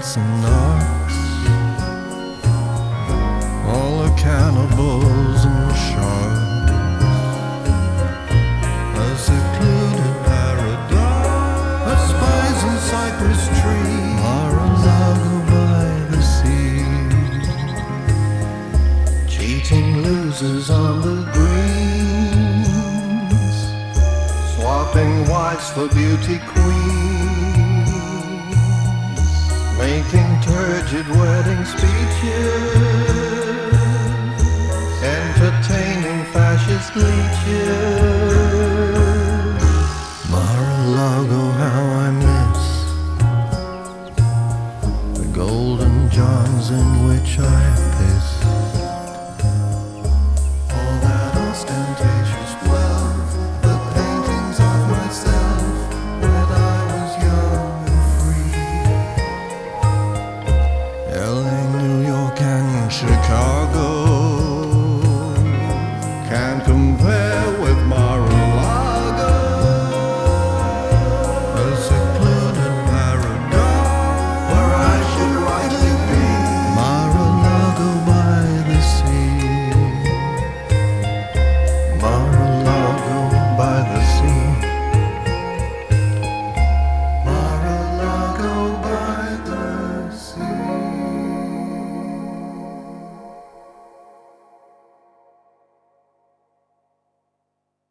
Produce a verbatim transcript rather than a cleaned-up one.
rats and narcs, all the cannibals and sharks, a secluded paradise, a spies and cypress tree, Mar-a-Lago by the sea, cheating losers on the greens, swapping wives for beauty queens, making turgid wedding speeches, entertaining fascist leeches. Mar-a-Lago, how I miss the golden johns in which I piss.